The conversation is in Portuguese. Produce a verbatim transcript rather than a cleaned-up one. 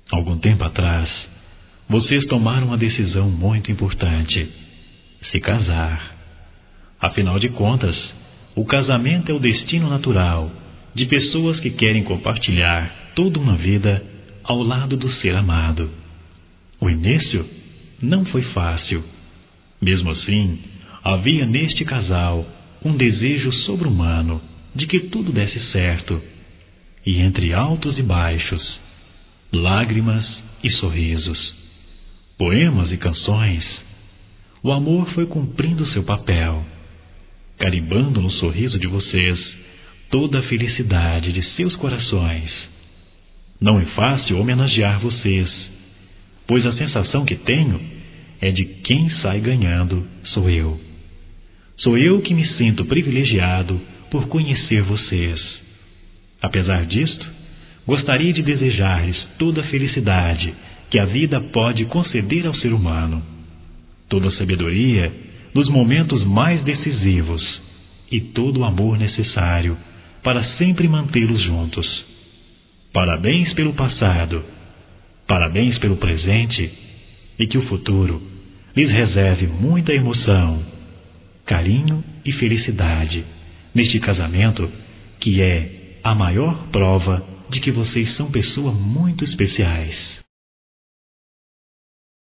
Algum tempo atrás, vocês tomaram uma decisão muito importante: se casar. Afinal de contas, o casamento é o destino natural de pessoas que querem compartilhar toda uma vida ao lado do ser amado. O início não foi fácil. Mesmo assim, havia neste casal um desejo sobre-humano de que tudo desse certo. E entre altos e baixos, lágrimas e sorrisos, poemas e canções, o amor foi cumprindo seu papel, carimbando no sorriso de vocês toda a felicidade de seus corações. Não é fácil homenagear vocês, pois a sensação que tenho é de quem sai ganhando sou eu. Sou eu que me sinto privilegiado por conhecer vocês. Apesar disto, gostaria de desejar-lhes toda a felicidade que a vida pode conceder ao ser humano, toda a sabedoria nos momentos mais decisivos e todo o amor necessário para sempre mantê-los juntos. Parabéns pelo passado, parabéns pelo presente, e que o futuro lhes reserve muita emoção, carinho e felicidade neste casamento que é a maior prova de que vocês são pessoas muito especiais.